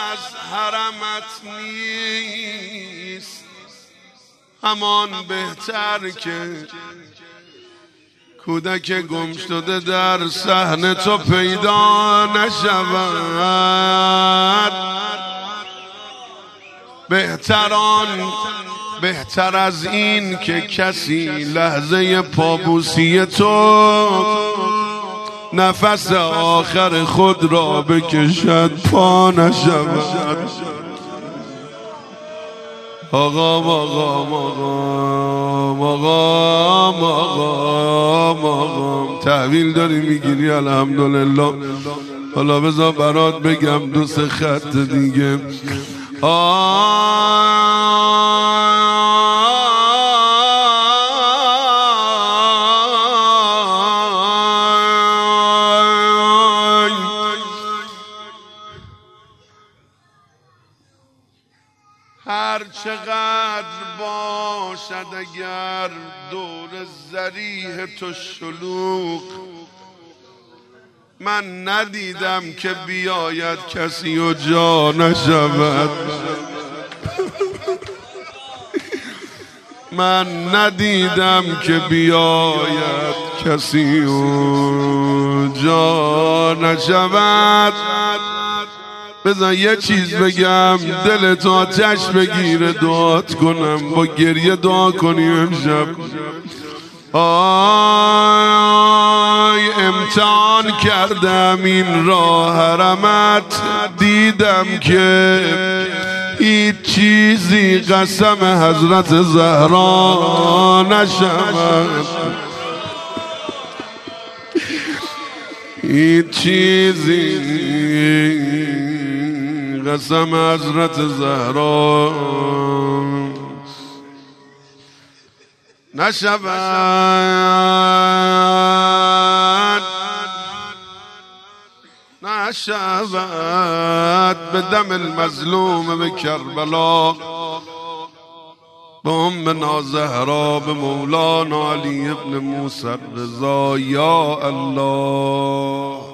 از حرمت نیست، همان بهتر که کودک گم شده در صحن تو پیدا نشود. بهتر از این که کسی لحظه پابوسی تو نفس آخر خود را بکشد پا نشود. آقا تحویل داری میگیری؟ الحمدلله. حالا بذار برات بگم دو سه خط دیگه. هر چقدر باشد اگر دور ذریح تو شلوغ، من ندیدم که بیاید کسی و جا نشود. من ندیدم که بیاید کسی و جا نشود. بذار یه چیز بگم دلت آتش بگیره، دعات کنم با گریه دعا کنیم امشب. آی امتحان کردم این راه حرمت، دیدم که هیچ چیزی قسم حضرت زهرا نشود. هیچ چیزی قسم حضرت زهرا نشود به دم المظلوم به کربلا، به امنا زهرا، به مولانا علی ابن موسی الرضا. یا الله.